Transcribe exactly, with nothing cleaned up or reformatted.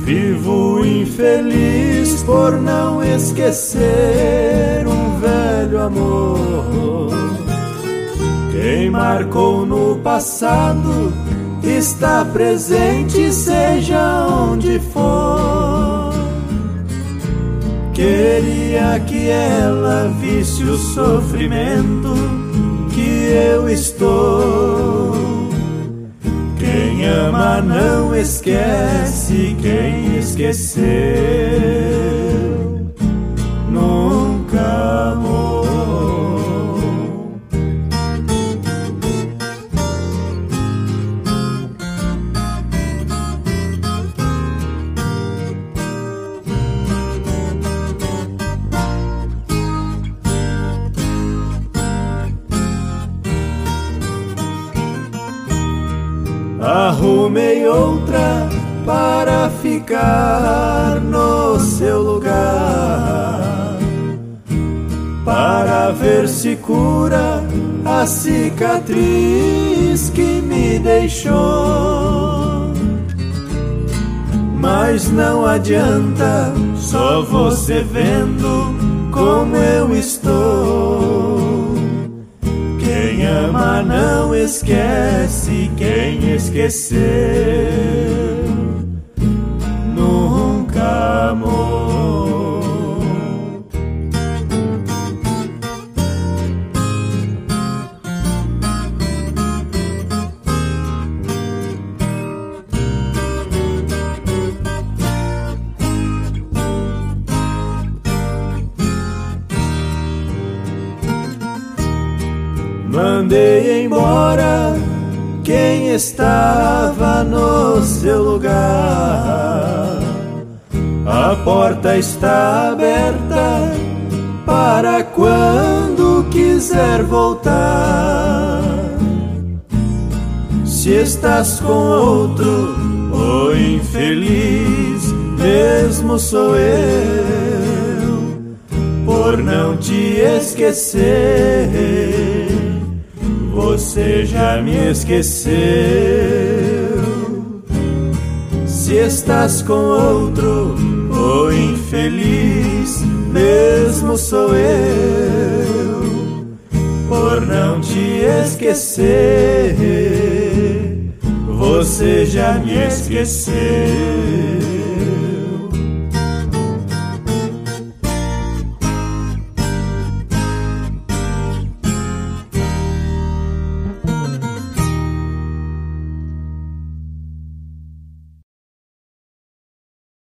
Vivo infeliz por não esquecer um velho amor. Quem marcou no passado está presente, seja onde for. Queria que ela visse o sofrimento que eu estou. Quem ama não esquece, quem esqueceu nunca amou. Arrumei outra para ficar no seu lugar, para ver se cura a cicatriz que me deixou. Mas não adianta, só você vendo como eu estou. Quem ama não esquece, quem esqueceu nunca amou. Mandei embora quem estava no seu lugar. A porta está aberta para quando quiser voltar. Se estás com outro, oh infeliz, mesmo sou eu, por não te esquecer. Você já me esqueceu. Se estás com outro, oh infeliz, mesmo sou eu, por não te esquecer. Você já me esqueceu.